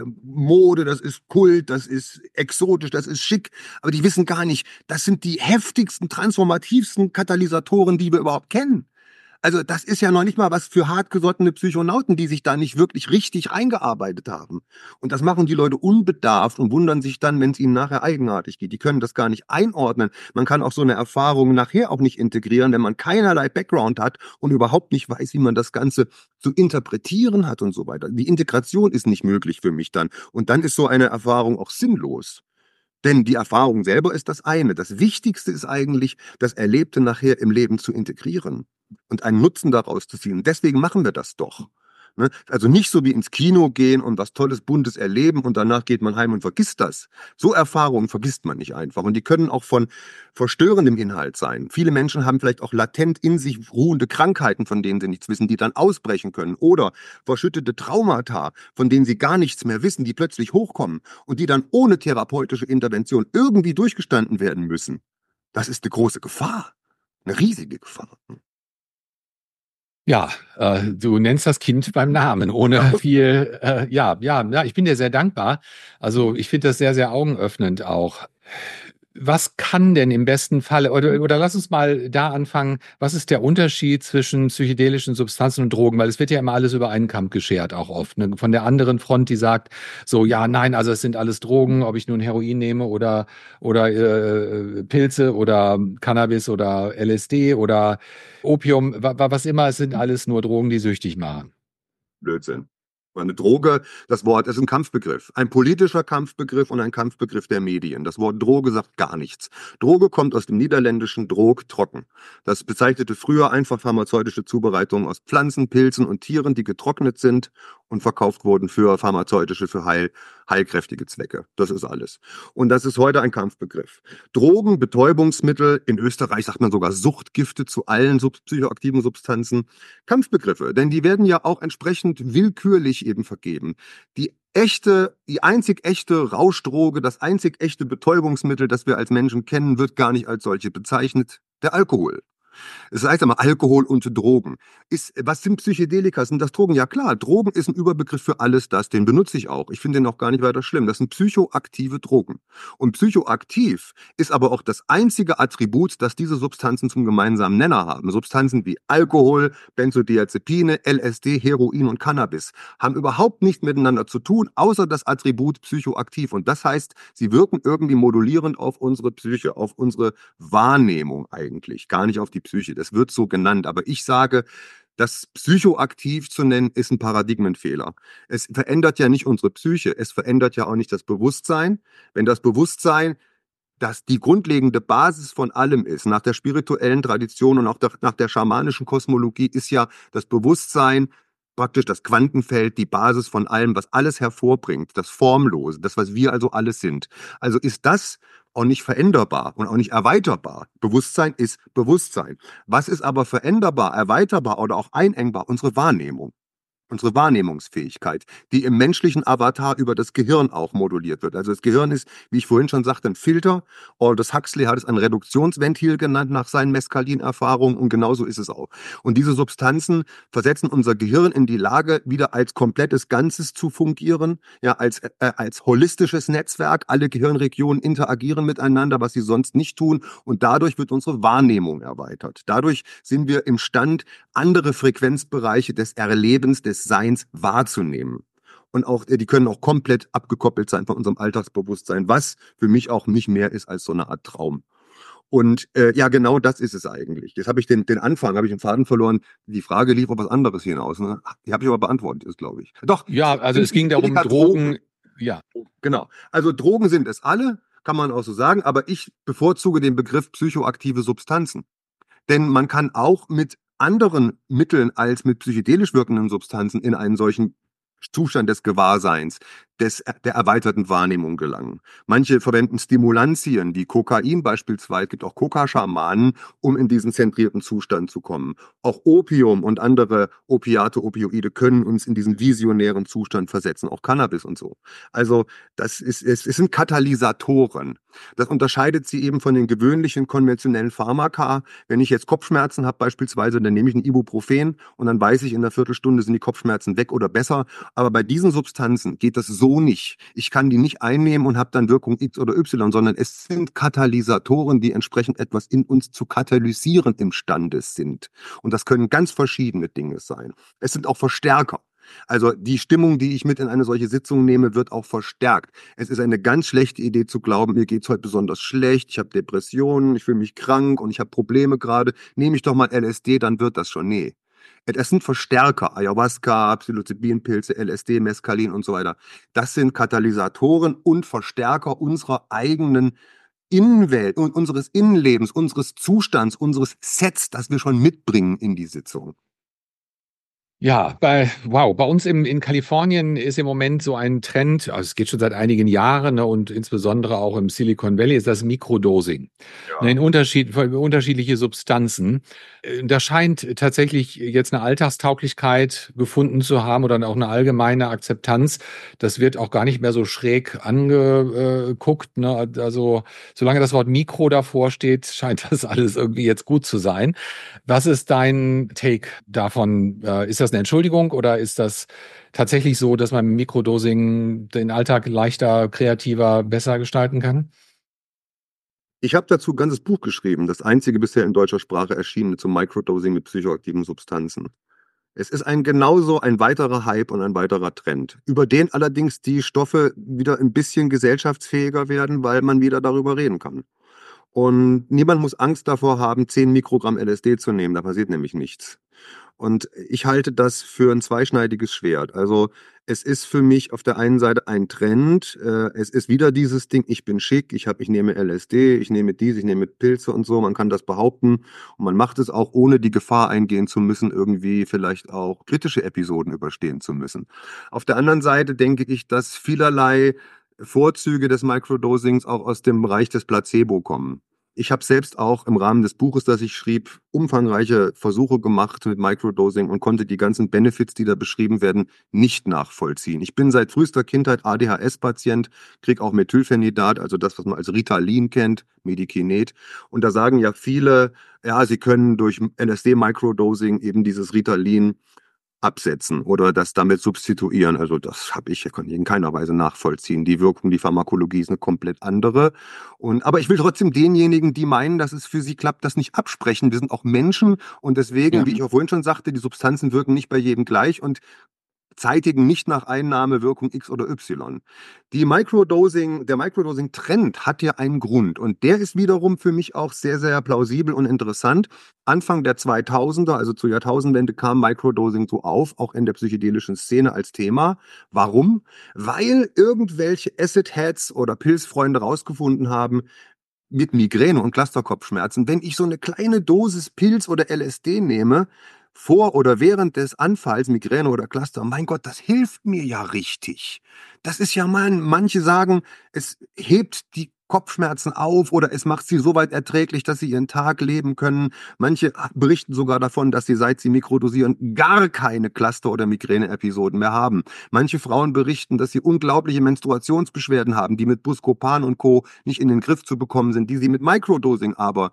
Mode, das ist Kult, das ist exotisch, das ist schick. Aber die wissen gar nicht, das sind die heftigsten, transformativsten Katalysatoren, die wir überhaupt kennen. Also das ist ja noch nicht mal was für hartgesottene Psychonauten, die sich da nicht wirklich richtig eingearbeitet haben. Und das machen die Leute unbedarft und wundern sich dann, wenn es ihnen nachher eigenartig geht. Die können das gar nicht einordnen. Man kann auch so eine Erfahrung nachher auch nicht integrieren, wenn man keinerlei Background hat und überhaupt nicht weiß, wie man das Ganze zu interpretieren hat und so weiter. Die Integration ist nicht möglich für mich dann. Und dann ist so eine Erfahrung auch sinnlos. Denn die Erfahrung selber ist das eine. Das Wichtigste ist eigentlich, das Erlebte nachher im Leben zu integrieren und einen Nutzen daraus zu ziehen. Deswegen machen wir das doch. Ne? Also nicht so wie ins Kino gehen und was Tolles, Buntes erleben und danach geht man heim und vergisst das. So Erfahrungen vergisst man nicht einfach. Und die können auch von verstörendem Inhalt sein. Viele Menschen haben vielleicht auch latent in sich ruhende Krankheiten, von denen sie nichts wissen, die dann ausbrechen können. Oder verschüttete Traumata, von denen sie gar nichts mehr wissen, die plötzlich hochkommen und die dann ohne therapeutische Intervention irgendwie durchgestanden werden müssen. Das ist eine große Gefahr. Eine riesige Gefahr. Ja, du nennst das Kind beim Namen, ohne viel, ja, ich bin dir sehr dankbar. Also ich finde das sehr, sehr augenöffnend auch. Was kann denn im besten Fall, oder lass uns mal da anfangen, was ist der Unterschied zwischen psychedelischen Substanzen und Drogen? Weil es wird ja immer alles über einen Kamm geschert, auch oft. Ne? Von der anderen Front, die sagt, so, ja, nein, also es sind alles Drogen, ob ich nun Heroin nehme oder Pilze oder Cannabis oder LSD oder Opium, was immer, es sind alles nur Drogen, die süchtig machen. Blödsinn. Eine Droge, das Wort ist ein Kampfbegriff. Ein politischer Kampfbegriff und ein Kampfbegriff der Medien. Das Wort Droge sagt gar nichts. Droge kommt aus dem niederländischen Drog, trocken. Das bezeichnete früher einfach pharmazeutische Zubereitungen aus Pflanzen, Pilzen und Tieren, die getrocknet sind und verkauft wurden für heilkräftige Zwecke. Das ist alles. Und das ist heute ein Kampfbegriff. Drogen, Betäubungsmittel, in Österreich sagt man sogar Suchtgifte zu allen psychoaktiven Substanzen. Kampfbegriffe, denn die werden ja auch entsprechend willkürlich eben vergeben. Die einzig echte Rauschdroge, das einzig echte Betäubungsmittel, das wir als Menschen kennen, wird gar nicht als solche bezeichnet, der Alkohol. Es heißt einmal Alkohol und Drogen. Was sind Psychedelika? Sind das Drogen? Ja klar, Drogen ist ein Überbegriff für alles das. Den benutze ich auch. Ich finde den auch gar nicht weiter schlimm. Das sind psychoaktive Drogen. Und psychoaktiv ist aber auch das einzige Attribut, das diese Substanzen zum gemeinsamen Nenner haben. Substanzen wie Alkohol, Benzodiazepine, LSD, Heroin und Cannabis haben überhaupt nichts miteinander zu tun, außer das Attribut psychoaktiv. Und das heißt, sie wirken irgendwie modulierend auf unsere Psyche, auf unsere Wahrnehmung eigentlich, gar nicht auf die Psyche. Das wird so genannt. Aber ich sage, das psychoaktiv zu nennen, ist ein Paradigmenfehler. Es verändert ja nicht unsere Psyche, es verändert ja auch nicht das Bewusstsein. Wenn das Bewusstsein, das die grundlegende Basis von allem ist, nach der spirituellen Tradition und auch nach der schamanischen Kosmologie, ist ja das Bewusstsein praktisch das Quantenfeld, die Basis von allem, was alles hervorbringt, das Formlose, das, was wir also alles sind. Also ist das auch nicht veränderbar und auch nicht erweiterbar. Bewusstsein ist Bewusstsein. Was ist aber veränderbar, erweiterbar oder auch einengbar? Unsere Wahrnehmung. Unsere Wahrnehmungsfähigkeit, die im menschlichen Avatar über das Gehirn auch moduliert wird. Also das Gehirn ist, wie ich vorhin schon sagte, ein Filter. Aldous Huxley hat es ein Reduktionsventil genannt nach seinen Mescalin-Erfahrungen und genauso ist es auch. Und diese Substanzen versetzen unser Gehirn in die Lage, wieder als komplettes Ganzes zu fungieren, ja, als holistisches Netzwerk. Alle Gehirnregionen interagieren miteinander, was sie sonst nicht tun. Und dadurch wird unsere Wahrnehmung erweitert. Dadurch sind wir imstand, andere Frequenzbereiche des Erlebens, des Seins wahrzunehmen. Und auch, die können auch komplett abgekoppelt sein von unserem Alltagsbewusstsein, was für mich auch nicht mehr ist als so eine Art Traum. Und ja, genau das ist es eigentlich. Jetzt habe ich den Anfang, habe ich den Faden verloren. Die Frage lief auf was anderes hinaus. Ne? Die habe ich aber beantwortet, ist, glaube ich. Doch, Ja, also sind es ging darum, Psychedelika Drogen? Drogen, ja. Genau. Also Drogen sind es alle, kann man auch so sagen, aber ich bevorzuge den Begriff psychoaktive Substanzen. Denn man kann auch mit anderen Mitteln als mit psychedelisch wirkenden Substanzen in einen solchen Zustand des Gewahrseins, der erweiterten Wahrnehmung gelangen. Manche verwenden Stimulantien, wie Kokain beispielsweise, es gibt auch Kokaschamanen, um in diesen zentrierten Zustand zu kommen. Auch Opium und andere Opiate, Opioide können uns in diesen visionären Zustand versetzen, auch Cannabis und so. Also es sind Katalysatoren. Das unterscheidet sie eben von den gewöhnlichen konventionellen Pharmaka. Wenn ich jetzt Kopfschmerzen habe beispielsweise, dann nehme ich ein Ibuprofen und dann weiß ich, in einer Viertelstunde sind die Kopfschmerzen weg oder besser. Aber bei diesen Substanzen geht das so nicht. Ich kann die nicht einnehmen und habe dann Wirkung X oder Y, sondern es sind Katalysatoren, die entsprechend etwas in uns zu katalysieren imstande sind. Und das können ganz verschiedene Dinge sein. Es sind auch Verstärker. Also die Stimmung, die ich mit in eine solche Sitzung nehme, wird auch verstärkt. Es ist eine ganz schlechte Idee zu glauben, mir geht's heute besonders schlecht, ich habe Depressionen, ich fühle mich krank und ich habe Probleme gerade. Nehme ich doch mal LSD, dann wird das schon. Nee. Es sind Verstärker, Ayahuasca, Psilocybinpilze, LSD, Mescalin und so weiter. Das sind Katalysatoren und Verstärker unserer eigenen Innenwelt und unseres Innenlebens, unseres Zustands, unseres Sets, das wir schon mitbringen in die Sitzung. Ja, bei uns in Kalifornien ist im Moment so ein Trend, also es geht schon seit einigen Jahren, ne, und insbesondere auch im Silicon Valley ist das Mikrodosing. Ne, Ja. unterschiedliche Substanzen. Da scheint tatsächlich jetzt eine Alltagstauglichkeit gefunden zu haben oder auch eine allgemeine Akzeptanz. Das wird auch gar nicht mehr so schräg angeguckt. Ne? Also solange das Wort Mikro davor steht, scheint das alles irgendwie jetzt gut zu sein. Was ist dein Take davon? Ist das eine Entschuldigung oder ist das tatsächlich so, dass man mit Mikrodosing den Alltag leichter, kreativer, besser gestalten kann? Ich habe dazu ein ganzes Buch geschrieben, das einzige bisher in deutscher Sprache erschienene zum Microdosing mit psychoaktiven Substanzen. Es ist genauso ein weiterer Hype und ein weiterer Trend, über den allerdings die Stoffe wieder ein bisschen gesellschaftsfähiger werden, weil man wieder darüber reden kann. Und niemand muss Angst davor haben, 10 Mikrogramm LSD zu nehmen, da passiert nämlich nichts. Und ich halte das für ein zweischneidiges Schwert. Also es ist für mich auf der einen Seite ein Trend. Es ist wieder dieses Ding, ich bin schick, ich nehme LSD, ich nehme dies, ich nehme Pilze und so. Man kann das behaupten und man macht es auch, ohne die Gefahr eingehen zu müssen, irgendwie vielleicht auch kritische Episoden überstehen zu müssen. Auf der anderen Seite denke ich, dass vielerlei Vorzüge des Microdosings auch aus dem Bereich des Placebo kommen. Ich habe selbst auch im Rahmen des Buches, das ich schrieb, umfangreiche Versuche gemacht mit Microdosing und konnte die ganzen Benefits, die da beschrieben werden, nicht nachvollziehen. Ich bin seit frühester Kindheit ADHS-Patient, kriege auch Methylphenidat, also das, was man als Ritalin kennt, Medikinet. Und da sagen ja viele, ja, sie können durch LSD-Microdosing eben dieses Ritalin absetzen oder das damit substituieren. Also das kann ich in keiner Weise nachvollziehen. Die Wirkung, die Pharmakologie ist eine komplett andere. Aber ich will trotzdem denjenigen, die meinen, dass es für sie klappt, das nicht absprechen. Wir sind auch Menschen und deswegen, Ja. wie ich auch vorhin schon sagte, die Substanzen wirken nicht bei jedem gleich und zeitigen nicht nach Einnahme Wirkung X oder Y. Der Microdosing-Trend hat ja einen Grund und der ist wiederum für mich auch sehr, sehr plausibel und interessant. Anfang der 2000er, also zur Jahrtausendwende, kam Microdosing so auf, auch in der psychedelischen Szene als Thema. Warum? Weil irgendwelche Acid-Heads oder Pilzfreunde rausgefunden haben, mit Migräne und Clusterkopfschmerzen, wenn ich so eine kleine Dosis Pilz oder LSD nehme, vor oder während des Anfalls, Migräne oder Cluster, mein Gott, das hilft mir ja richtig. Das ist ja manche sagen, es hebt die Kopfschmerzen auf oder es macht sie so weit erträglich, dass sie ihren Tag leben können. Manche berichten sogar davon, dass sie, seit sie mikrodosieren, gar keine Cluster- oder Migräne-Episoden mehr haben. Manche Frauen berichten, dass sie unglaubliche Menstruationsbeschwerden haben, die mit Buscopan und Co. nicht in den Griff zu bekommen sind, die sie mit Microdosing aber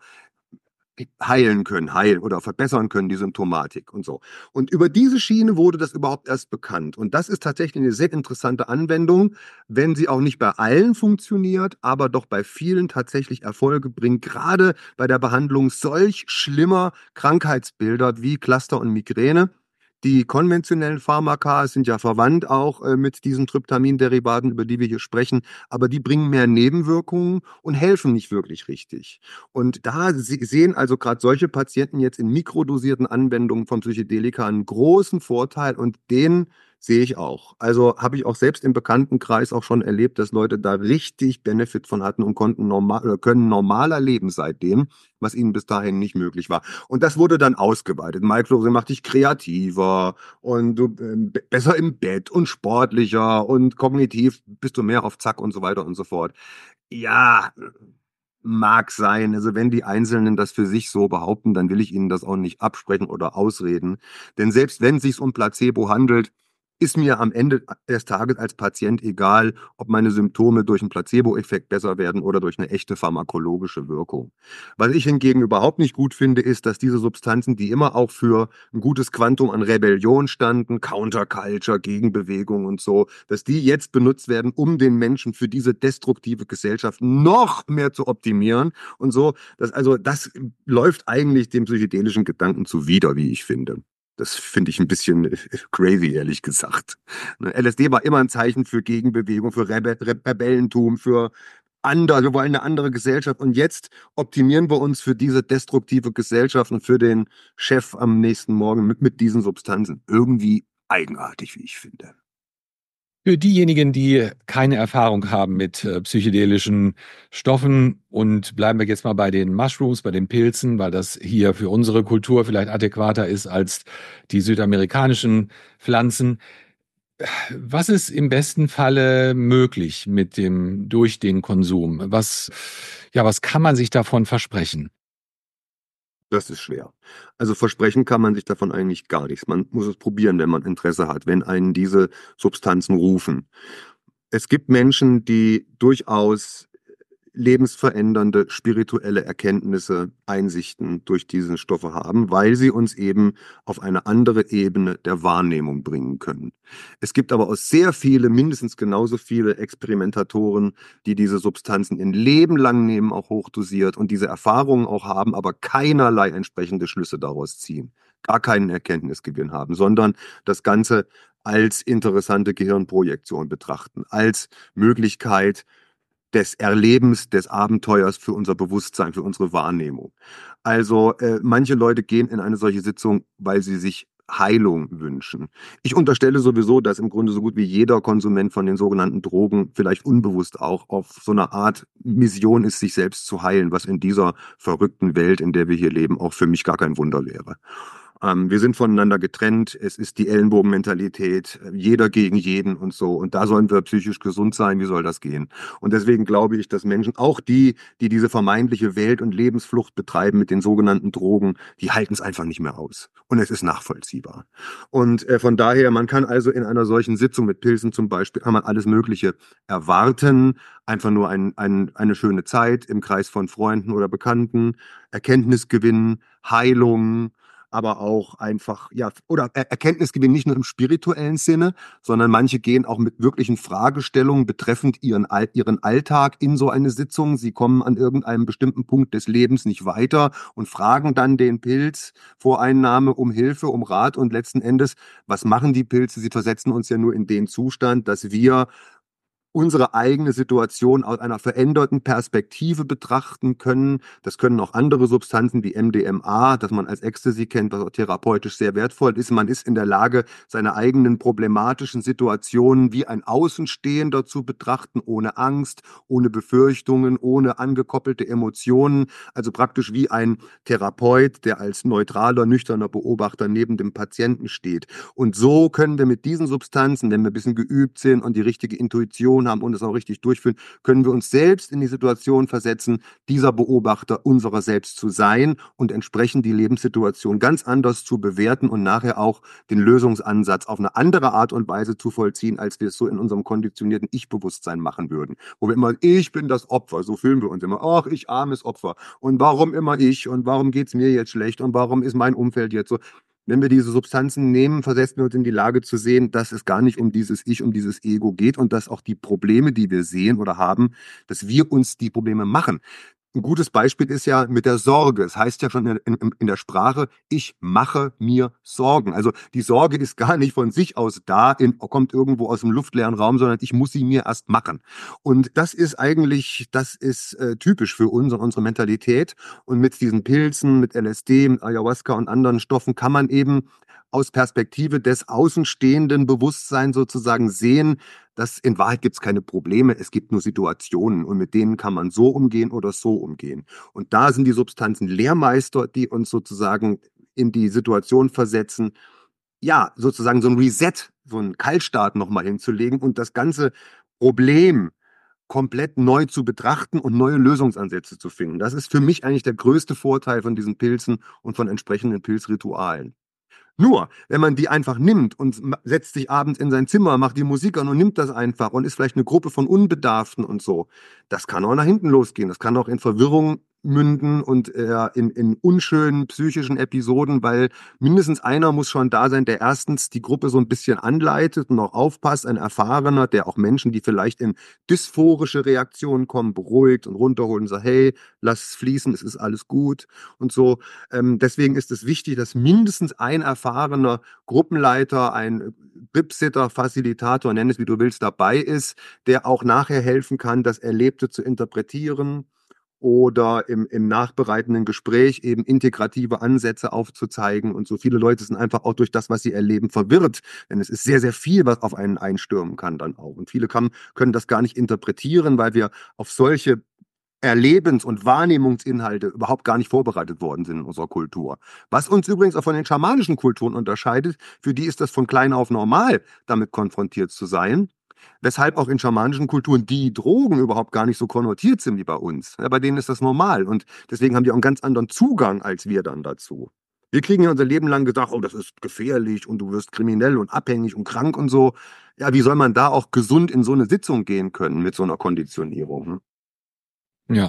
heilen oder verbessern können, die Symptomatik und so. Und über diese Schiene wurde das überhaupt erst bekannt. Und das ist tatsächlich eine sehr interessante Anwendung, wenn sie auch nicht bei allen funktioniert, aber doch bei vielen tatsächlich Erfolge bringt, gerade bei der Behandlung solch schlimmer Krankheitsbilder wie Cluster und Migräne. Die konventionellen Pharmaka sind ja verwandt auch mit diesen Tryptamin-Derivaten, über die wir hier sprechen, aber die bringen mehr Nebenwirkungen und helfen nicht wirklich richtig. Und da sehen also gerade solche Patienten jetzt in mikrodosierten Anwendungen von Psychedelika einen großen Vorteil und den sehe ich auch. Also habe ich auch selbst im Bekanntenkreis auch schon erlebt, dass Leute da richtig Benefit von hatten und können normaler leben seitdem, was ihnen bis dahin nicht möglich war. Und das wurde dann ausgeweitet. Microdosing macht dich kreativer und du besser im Bett und sportlicher und kognitiv bist du mehr auf Zack und so weiter und so fort. Ja, mag sein. Also wenn die Einzelnen das für sich so behaupten, dann will ich ihnen das auch nicht absprechen oder ausreden. Denn selbst wenn es sich um Placebo handelt, ist mir am Ende des Tages als Patient egal, ob meine Symptome durch einen Placebo-Effekt besser werden oder durch eine echte pharmakologische Wirkung. Was ich hingegen überhaupt nicht gut finde, ist, dass diese Substanzen, die immer auch für ein gutes Quantum an Rebellion standen, Counterculture, Gegenbewegung und so, dass die jetzt benutzt werden, um den Menschen für diese destruktive Gesellschaft noch mehr zu optimieren und so. Das läuft eigentlich dem psychedelischen Gedanken zuwider, wie ich finde. Das finde ich ein bisschen crazy, ehrlich gesagt. LSD war immer ein Zeichen für Gegenbewegung, für Rebellentum, für andere, wir wollen eine andere Gesellschaft. Und jetzt optimieren wir uns für diese destruktive Gesellschaft und für den Chef am nächsten Morgen mit diesen Substanzen. Irgendwie eigenartig, wie ich finde. Für diejenigen, die keine Erfahrung haben mit psychedelischen Stoffen und bleiben wir jetzt mal bei den Mushrooms, bei den Pilzen, weil das hier für unsere Kultur vielleicht adäquater ist als die südamerikanischen Pflanzen. Was ist im besten Falle möglich durch den Konsum? Was kann man sich davon versprechen? Das ist schwer. Also versprechen kann man sich davon eigentlich gar nichts. Man muss es probieren, wenn man Interesse hat, wenn einen diese Substanzen rufen. Es gibt Menschen, die durchaus lebensverändernde spirituelle Erkenntnisse, Einsichten durch diese Stoffe haben, weil sie uns eben auf eine andere Ebene der Wahrnehmung bringen können. Es gibt aber auch sehr viele, mindestens genauso viele Experimentatoren, die diese Substanzen ihr Leben lang nehmen, auch hochdosiert und diese Erfahrungen auch haben, aber keinerlei entsprechende Schlüsse daraus ziehen, gar keinen Erkenntnisgewinn haben, sondern das Ganze als interessante Gehirnprojektion betrachten, als Möglichkeit, des Erlebens, des Abenteuers für unser Bewusstsein, für unsere Wahrnehmung. Also manche Leute gehen in eine solche Sitzung, weil sie sich Heilung wünschen. Ich unterstelle sowieso, dass im Grunde so gut wie jeder Konsument von den sogenannten Drogen vielleicht unbewusst auch auf so einer Art Mission ist, sich selbst zu heilen, was in dieser verrückten Welt, in der wir hier leben, auch für mich gar kein Wunder wäre. Wir sind voneinander getrennt. Es ist die Ellenbogenmentalität, jeder gegen jeden und so. Und da sollen wir psychisch gesund sein. Wie soll das gehen? Und deswegen glaube ich, dass Menschen, auch die, die diese vermeintliche Welt- und Lebensflucht betreiben mit den sogenannten Drogen, die halten es einfach nicht mehr aus. Und es ist nachvollziehbar. Und von daher, man kann also in einer solchen Sitzung mit Pilzen zum Beispiel, kann man alles Mögliche erwarten. Einfach nur eine schöne Zeit im Kreis von Freunden oder Bekannten, Erkenntnisgewinn, Heilung, aber auch einfach, ja, oder Erkenntnisgewinn nicht nur im spirituellen Sinne, sondern manche gehen auch mit wirklichen Fragestellungen betreffend ihren Alltag in so eine Sitzung. Sie kommen an irgendeinem bestimmten Punkt des Lebens nicht weiter und fragen dann den Pilz vor Einnahme um Hilfe, um Rat und letzten Endes, was machen die Pilze? Sie versetzen uns ja nur in den Zustand, dass wir unsere eigene Situation aus einer veränderten Perspektive betrachten können. Das können auch andere Substanzen wie MDMA, das man als Ecstasy kennt, was auch therapeutisch sehr wertvoll ist. Man ist in der Lage, seine eigenen problematischen Situationen wie ein Außenstehender zu betrachten, ohne Angst, ohne Befürchtungen, ohne angekoppelte Emotionen. Also praktisch wie ein Therapeut, der als neutraler, nüchterner Beobachter neben dem Patienten steht. Und so können wir mit diesen Substanzen, wenn wir ein bisschen geübt sind und die richtige Intuition haben und es auch richtig durchführen, können wir uns selbst in die Situation versetzen, dieser Beobachter unserer selbst zu sein und entsprechend die Lebenssituation ganz anders zu bewerten und nachher auch den Lösungsansatz auf eine andere Art und Weise zu vollziehen, als wir es so in unserem konditionierten Ich-Bewusstsein machen würden. Wo wir immer, ich bin das Opfer, so fühlen wir uns immer, ach, ich armes Opfer. Und warum immer ich? Und warum geht es mir jetzt schlecht? Und warum ist mein Umfeld jetzt so? Wenn wir diese Substanzen nehmen, versetzen wir uns in die Lage zu sehen, dass es gar nicht um dieses Ich, um dieses Ego geht und dass auch die Probleme, die wir sehen oder haben, dass wir uns die Probleme machen. Ein gutes Beispiel ist ja mit der Sorge. Es heißt ja schon in der Sprache, ich mache mir Sorgen. Also die Sorge ist gar nicht von sich aus da, kommt irgendwo aus dem luftleeren Raum, sondern ich muss sie mir erst machen. Und das ist eigentlich, das ist typisch für uns und unsere Mentalität. Und mit diesen Pilzen, mit LSD, mit Ayahuasca und anderen Stoffen kann man eben aus Perspektive des außenstehenden Bewusstseins sozusagen sehen, dass in Wahrheit gibt es keine Probleme, es gibt nur Situationen und mit denen kann man so umgehen oder so umgehen. Und da sind die Substanzen Lehrmeister, die uns sozusagen in die Situation versetzen, ja, sozusagen so ein Reset, so einen Kaltstart nochmal hinzulegen und das ganze Problem komplett neu zu betrachten und neue Lösungsansätze zu finden. Das ist für mich eigentlich der größte Vorteil von diesen Pilzen und von entsprechenden Pilzritualen. Nur, wenn man die einfach nimmt und setzt sich abends in sein Zimmer, macht die Musik an und nimmt das einfach und ist vielleicht eine Gruppe von Unbedarften und so, das kann auch nach hinten losgehen. Das kann auch in Verwirrung münden und in unschönen psychischen Episoden, weil mindestens einer muss schon da sein, der erstens die Gruppe so ein bisschen anleitet und auch aufpasst, ein Erfahrener, der auch Menschen, die vielleicht in dysphorische Reaktionen kommen, beruhigt und runterholt und sagt, hey, lass es fließen, es ist alles gut und so. Deswegen ist es wichtig, dass mindestens ein erfahrener Gruppenleiter, ein Bibsitter, Facilitator, nenn es wie du willst, dabei ist, der auch nachher helfen kann, das Erlebte zu interpretieren oder im nachbereitenden Gespräch eben integrative Ansätze aufzuzeigen. Und so viele Leute sind einfach auch durch das, was sie erleben, verwirrt. Denn es ist sehr, sehr viel, was auf einen einstürmen kann dann auch. Und viele können das gar nicht interpretieren, weil wir auf solche Erlebens- und Wahrnehmungsinhalte überhaupt gar nicht vorbereitet worden sind in unserer Kultur. Was uns übrigens auch von den schamanischen Kulturen unterscheidet, für die ist das von klein auf normal, damit konfrontiert zu sein. Weshalb auch in schamanischen Kulturen die Drogen überhaupt gar nicht so konnotiert sind wie bei uns. Ja, bei denen ist das normal und deswegen haben die auch einen ganz anderen Zugang als wir dann dazu. Wir kriegen ja unser Leben lang gesagt, oh, das ist gefährlich und du wirst kriminell und abhängig und krank und so. Ja, wie soll man da auch gesund in so eine Sitzung gehen können mit so einer Konditionierung? Hm? Ja.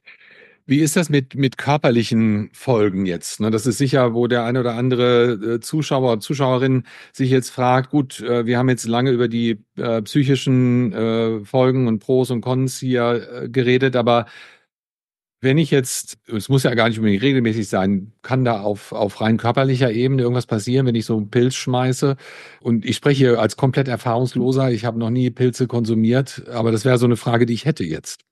Wie ist das mit körperlichen Folgen jetzt? Ne, das ist sicher, wo der eine oder andere Zuschauer, Zuschauerin sich jetzt fragt, gut, wir haben jetzt lange über die psychischen Folgen und Pros und Cons hier geredet, aber wenn ich jetzt, es muss ja gar nicht unbedingt regelmäßig sein, kann da auf rein körperlicher Ebene irgendwas passieren, wenn ich so einen Pilz schmeiße? Und ich spreche hier als komplett Erfahrungsloser, ich habe noch nie Pilze konsumiert, aber das wäre so eine Frage, die ich hätte jetzt.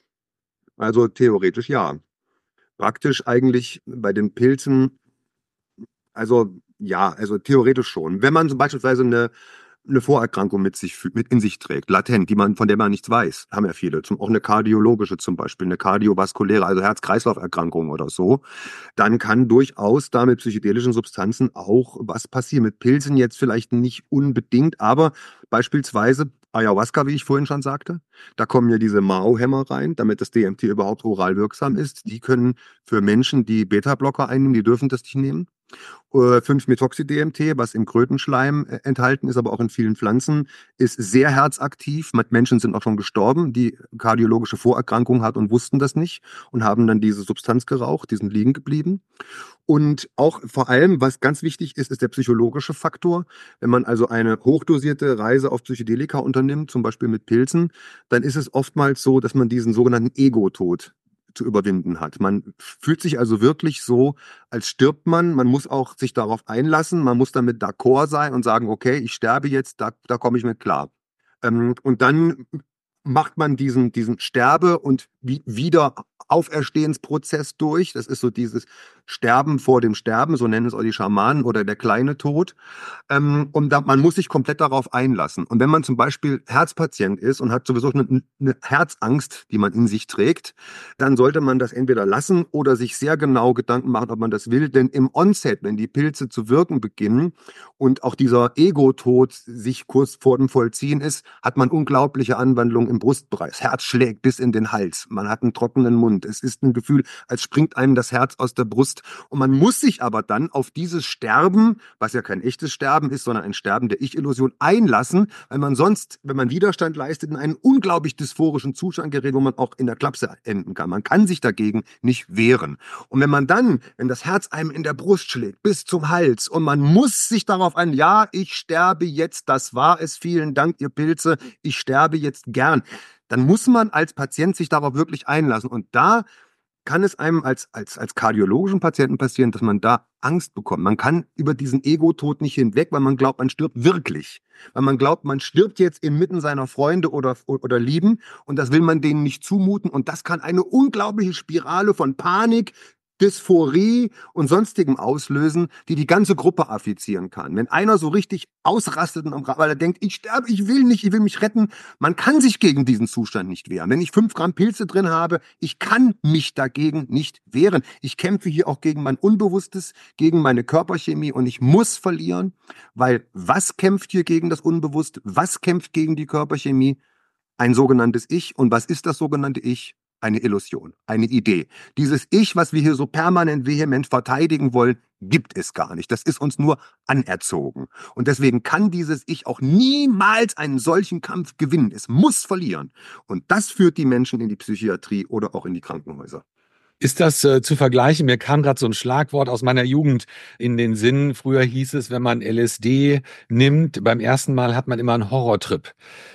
Also theoretisch ja. Praktisch eigentlich bei den Pilzen, also ja, also theoretisch schon. Wenn man so beispielsweise eine Vorerkrankung mit in sich trägt, latent, von der man nichts weiß, haben ja viele, auch eine kardiologische zum Beispiel, eine kardiovaskuläre, also Herz-Kreislauf-Erkrankung oder so, dann kann durchaus da mit psychedelischen Substanzen auch was passieren. Mit Pilzen jetzt vielleicht nicht unbedingt, aber beispielsweise Ayahuasca, wie ich vorhin schon sagte, da kommen ja diese Mao-Hämmer rein, damit das DMT überhaupt oral wirksam ist. Die können für Menschen, die Beta-Blocker einnehmen, die dürfen das nicht nehmen. 5-Methoxy-DMT, was im Krötenschleim enthalten ist, aber auch in vielen Pflanzen, ist sehr herzaktiv. Menschen sind auch schon gestorben, die kardiologische Vorerkrankungen hatten und wussten das nicht und haben dann diese Substanz geraucht, die sind liegen geblieben. Und auch vor allem, was ganz wichtig ist, ist der psychologische Faktor. Wenn man also eine hochdosierte Reise auf Psychedelika unternimmt, zum Beispiel mit Pilzen, dann ist es oftmals so, dass man diesen sogenannten Ego-Tod zu überwinden hat. Man fühlt sich also wirklich so, als stirbt man. Man muss auch sich darauf einlassen. Man muss damit d'accord sein und sagen, okay, ich sterbe jetzt, da komme ich mit klar. Und dann macht man diesen Sterbe- und Wiederauferstehensprozess durch. Das ist so dieses Sterben vor dem Sterben, so nennen es auch die Schamanen, oder der kleine Tod. Man muss sich komplett darauf einlassen. Und wenn man zum Beispiel Herzpatient ist und hat sowieso eine Herzangst, die man in sich trägt, dann sollte man das entweder lassen oder sich sehr genau Gedanken machen, ob man das will. Denn im Onset, wenn die Pilze zu wirken beginnen und auch dieser Ego-Tod sich kurz vor dem Vollziehen ist, hat man unglaubliche Anwandlungen im Brustbereich. Das Herz schlägt bis in den Hals. Man hat einen trockenen Mund. Es ist ein Gefühl, als springt einem das Herz aus der Brust. Und man muss sich aber dann auf dieses Sterben, was ja kein echtes Sterben ist, sondern ein Sterben der Ich-Illusion, einlassen, weil man sonst, wenn man Widerstand leistet, in einen unglaublich dysphorischen Zustand gerät, wo man auch in der Klapse enden kann. Man kann sich dagegen nicht wehren. Und wenn das Herz einem in der Brust schlägt, bis zum Hals, und man muss sich darauf ein, ja, ich sterbe jetzt, das war es, vielen Dank, ihr Pilze, ich sterbe jetzt gern, dann muss man als Patient sich darauf wirklich einlassen. Und da kann es einem als kardiologischen Patienten passieren, dass man da Angst bekommt. Man kann über diesen Ego-Tod nicht hinweg, weil man glaubt, man stirbt wirklich. Weil man glaubt, man stirbt jetzt inmitten seiner Freunde oder Lieben, und das will man denen nicht zumuten. Und das kann eine unglaubliche Spirale von Panik, Dysphorie und sonstigem auslösen, die die ganze Gruppe affizieren kann. Wenn einer so richtig ausrastet, weil er denkt, ich sterbe, ich will nicht, ich will mich retten, man kann sich gegen diesen Zustand nicht wehren. Wenn ich 5 Gramm Pilze drin habe, ich kann mich dagegen nicht wehren. Ich kämpfe hier auch gegen mein Unbewusstes, gegen meine Körperchemie, und ich muss verlieren, weil was kämpft hier gegen das Unbewusste? Was kämpft gegen die Körperchemie? Ein sogenanntes Ich. Und was ist das sogenannte Ich? Eine Illusion, eine Idee. Dieses Ich, was wir hier so permanent vehement verteidigen wollen, gibt es gar nicht. Das ist uns nur anerzogen. Und deswegen kann dieses Ich auch niemals einen solchen Kampf gewinnen. Es muss verlieren. Und das führt die Menschen in die Psychiatrie oder auch in die Krankenhäuser. Ist das zu vergleichen? Mir kam gerade so ein Schlagwort aus meiner Jugend in den Sinn. Früher hieß es, wenn man LSD nimmt, beim ersten Mal hat man immer einen Horrortrip.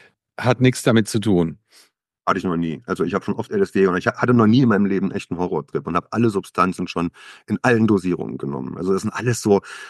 Hat nichts damit zu tun. Hatte ich noch nie. Also ich habe schon oft LSD und ich hatte noch nie in meinem Leben echt einen Horrortrip und habe alle Substanzen schon in allen Dosierungen genommen. Also das sind alles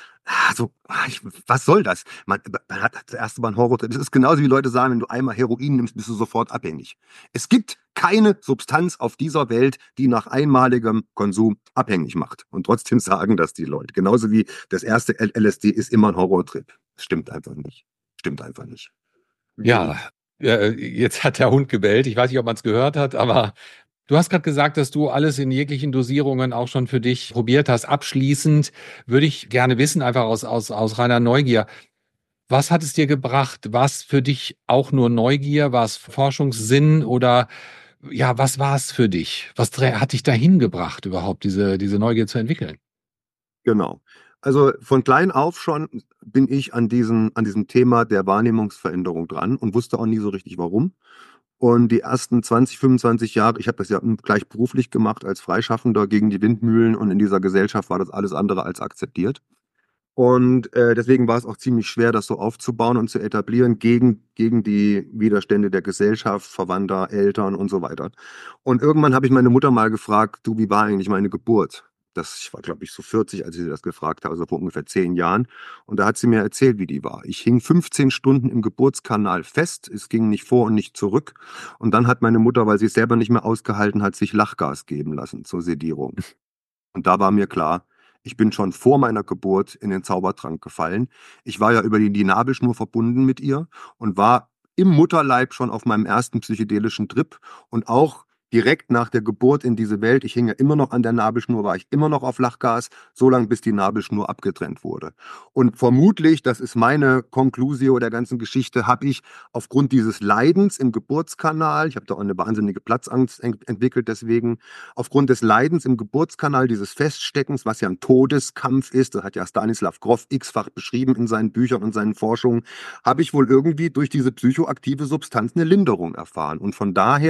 was soll das? Man hat das erste Mal einen Horrortrip. Das ist genauso wie Leute sagen, wenn du einmal Heroin nimmst, bist du sofort abhängig. Es gibt keine Substanz auf dieser Welt, die nach einmaligem Konsum abhängig macht. Und trotzdem sagen das die Leute. Genauso wie das erste LSD ist immer ein Horrortrip. Das stimmt einfach nicht. Stimmt einfach nicht. Ja, jetzt hat der Hund gebellt. Ich weiß nicht, ob man es gehört hat, aber du hast gerade gesagt, dass du alles in jeglichen Dosierungen auch schon für dich probiert hast. Abschließend würde ich gerne wissen, einfach aus reiner Neugier, was hat es dir gebracht? War es für dich auch nur Neugier? War es Forschungssinn oder ja, was war es für dich? Hat dich dahin gebracht, überhaupt diese Neugier zu entwickeln? Genau. Also von klein auf schon bin ich an diesem Thema der Wahrnehmungsveränderung dran und wusste auch nie so richtig warum. Und die ersten 20, 25 Jahre, ich habe das ja gleich beruflich gemacht als Freischaffender gegen die Windmühlen, und in dieser Gesellschaft war das alles andere als akzeptiert. Und deswegen war es auch ziemlich schwer, das so aufzubauen und zu etablieren gegen die Widerstände der Gesellschaft, Verwandter, Eltern und so weiter. Und irgendwann habe ich meine Mutter mal gefragt, du, wie war eigentlich meine Geburt? Ich war, glaube ich, so 40, als ich sie das gefragt habe, also vor ungefähr 10 Jahren. Und da hat sie mir erzählt, wie die war. Ich hing 15 Stunden im Geburtskanal fest. Es ging nicht vor und nicht zurück. Und dann hat meine Mutter, weil sie es selber nicht mehr ausgehalten hat, sich Lachgas geben lassen zur Sedierung. Und da war mir klar, Ich bin schon vor meiner Geburt in den Zaubertrank gefallen. Ich war ja über die Nabelschnur verbunden mit ihr und war im Mutterleib schon auf meinem ersten psychedelischen Trip und auch direkt nach der Geburt in diese Welt. Ich hing ja immer noch an der Nabelschnur, war ich immer noch auf Lachgas, so lange bis die Nabelschnur abgetrennt wurde. Und vermutlich, das ist meine Conclusio der ganzen Geschichte, habe ich aufgrund dieses Leidens im Geburtskanal, ich habe da auch eine wahnsinnige Platzangst entwickelt deswegen, aufgrund des Leidens im Geburtskanal, dieses Feststeckens, was ja ein Todeskampf ist, das hat ja Stanislav Grof x-fach beschrieben in seinen Büchern und seinen Forschungen, habe ich wohl irgendwie durch diese psychoaktive Substanz eine Linderung erfahren. Und von da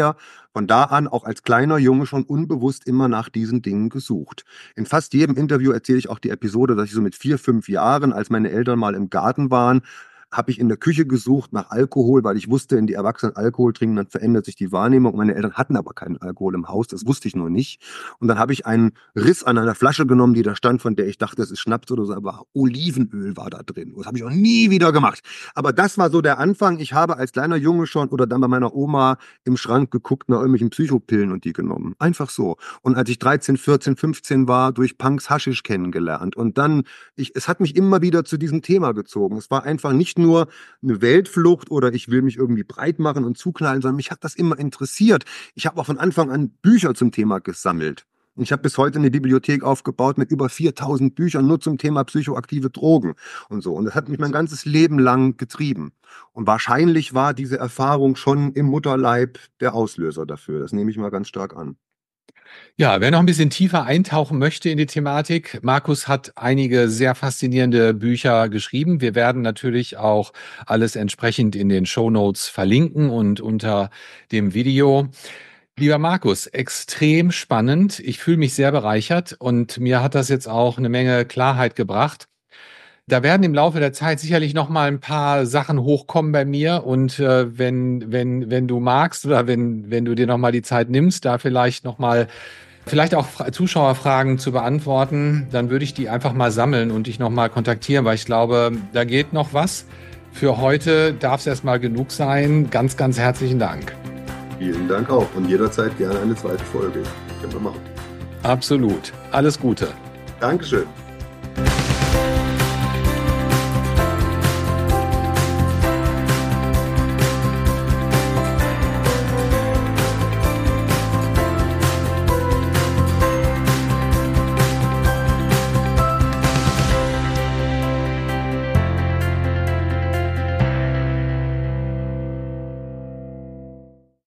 an auch als kleiner Junge schon unbewusst immer nach diesen Dingen gesucht. In fast jedem Interview erzähle ich auch die Episode, dass ich so mit 4, 5 Jahren, als meine Eltern mal im Garten waren, habe ich in der Küche gesucht nach Alkohol, weil ich wusste, wenn die Erwachsenen Alkohol trinken, dann verändert sich die Wahrnehmung. Meine Eltern hatten aber keinen Alkohol im Haus, das wusste ich noch nicht. Und dann habe ich einen Riss an einer Flasche genommen, die da stand, von der ich dachte, das ist Schnaps oder so, aber Olivenöl war da drin. Das habe ich auch nie wieder gemacht. Aber das war so der Anfang. Ich habe als kleiner Junge schon oder dann bei meiner Oma im Schrank geguckt nach irgendwelchen Psychopillen und die genommen. Einfach so. Und als ich 13, 14, 15 war, durch Punks Haschisch kennengelernt. Und dann, es hat mich immer wieder zu diesem Thema gezogen. Es war einfach nicht nur eine Weltflucht oder ich will mich irgendwie breit machen und zuknallen, sondern mich hat das immer interessiert. Ich habe auch von Anfang an Bücher zum Thema gesammelt. Ich habe bis heute eine Bibliothek aufgebaut mit über 4000 Büchern nur zum Thema psychoaktive Drogen und so. Und das hat mich mein ganzes Leben lang getrieben. Und wahrscheinlich war diese Erfahrung schon im Mutterleib der Auslöser dafür. Das nehme ich mal ganz stark an. Ja, wer noch ein bisschen tiefer eintauchen möchte in die Thematik, Markus hat einige sehr faszinierende Bücher geschrieben. Wir werden natürlich auch alles entsprechend in den Shownotes verlinken und unter dem Video. Lieber Markus, extrem spannend. Ich fühle mich sehr bereichert und mir hat das jetzt auch eine Menge Klarheit gebracht. Da werden im Laufe der Zeit sicherlich noch mal ein paar Sachen hochkommen bei mir und wenn du magst oder wenn du dir noch mal die Zeit nimmst, da vielleicht noch mal vielleicht auch Zuschauerfragen zu beantworten, dann würde ich die einfach mal sammeln und dich noch mal kontaktieren, weil ich glaube, da geht noch was. Für heute darf es erstmal genug sein. Ganz, ganz herzlichen Dank. Vielen Dank auch und jederzeit gerne eine zweite Folge. Können wir machen. Absolut. Alles Gute. Dankeschön.